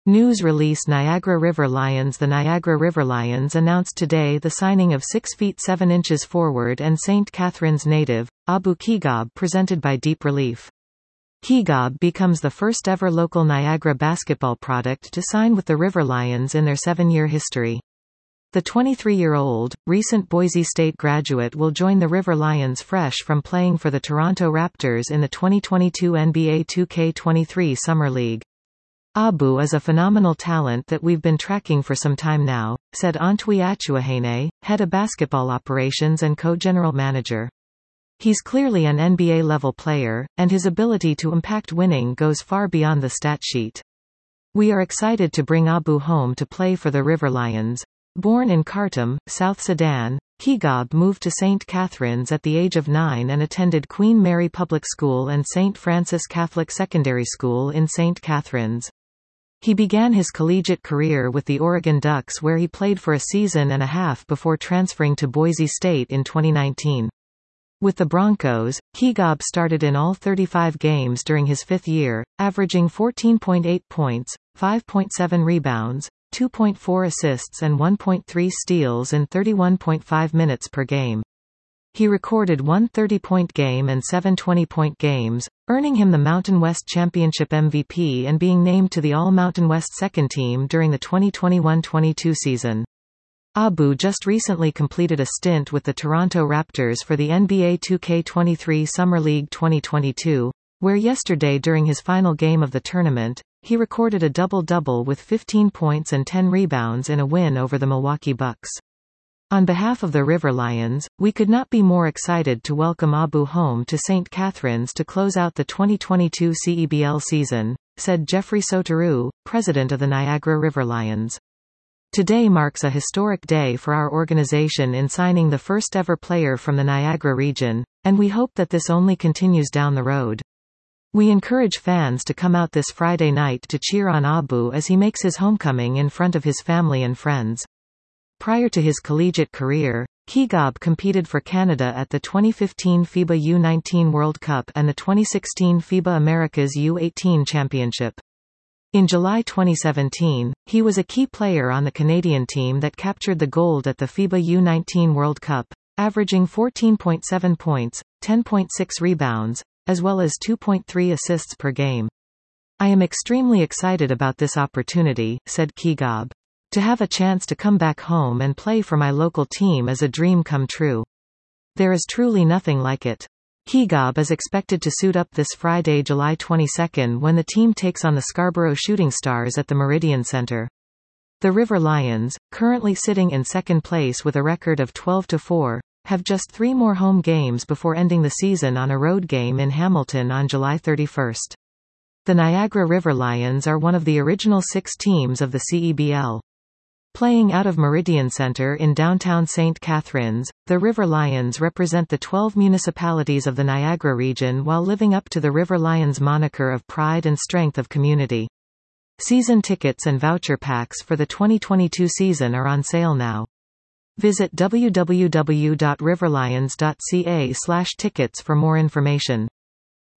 News release Niagara River Lions. The Niagara River Lions announced today the signing of 6 feet 7 inches forward and St. Catharines native, Abu Kigab, presented by Deep Relief. Kigab becomes the first ever local Niagara basketball product to sign with the River Lions in their 7-year history. The 23-year-old, recent Boise State graduate will join the River Lions fresh from playing for the Toronto Raptors in the 2022 NBA 2K23 Summer League. Abu is a phenomenal talent that we've been tracking for some time now, said Antwi Achuahene, head of basketball operations and co-general manager. He's clearly an NBA-level player, and his ability to impact winning goes far beyond the stat sheet. We are excited to bring Abu home to play for the River Lions. Born in Khartoum, South Sudan, Kigab moved to St. Catharines at the age of 9 and attended Queen Mary Public School and St. Francis Catholic Secondary School in St. Catharines. He began his collegiate career with the Oregon Ducks, where he played for a season and a half before transferring to Boise State in 2019. With the Broncos, Kigab started in all 35 games during his 5th year, averaging 14.8 points, 5.7 rebounds, 2.4 assists and 1.3 steals in 31.5 minutes per game. He recorded one 30-point game and 7 20-point games, earning him the Mountain West Championship MVP and being named to the All-Mountain West second team during the 2021-22 season. Abu just recently completed a stint with the Toronto Raptors for the NBA 2K23 Summer League 2022, where yesterday during his final game of the tournament, he recorded a double-double with 15 points and 10 rebounds in a win over the Milwaukee Bucks. On behalf of the River Lions, we could not be more excited to welcome Abu home to St. Catharines to close out the 2022 CEBL season, said Jeffrey Soteru, president of the Niagara River Lions. Today marks a historic day for our organization in signing the first ever player from the Niagara region, and we hope that this only continues down the road. We encourage fans to come out this Friday night to cheer on Abu as he makes his homecoming in front of his family and friends. Prior to his collegiate career, Kigab competed for Canada at the 2015 FIBA U19 World Cup and the 2016 FIBA Americas U18 Championship. In July 2017, he was a key player on the Canadian team that captured the gold at the FIBA U19 World Cup, averaging 14.7 points, 10.6 rebounds, as well as 2.3 assists per game. I am extremely excited about this opportunity, said Kigab. To have a chance to come back home and play for my local team is a dream come true. There is truly nothing like it. Kigab is expected to suit up this Friday, July 22, when the team takes on the Scarborough Shooting Stars at the Meridian Center. The River Lions, currently sitting in second place with a record of 12-4, have just 3 more home games before ending the season on a road game in Hamilton on July 31. The Niagara River Lions are one of the original 6 teams of the CEBL. Playing out of Meridian Center in downtown St. Catharines, the River Lions represent the 12 municipalities of the Niagara region while living up to the River Lions moniker of pride and strength of community. Season tickets and voucher packs for the 2022 season are on sale now. Visit www.riverlions.ca/tickets for more information.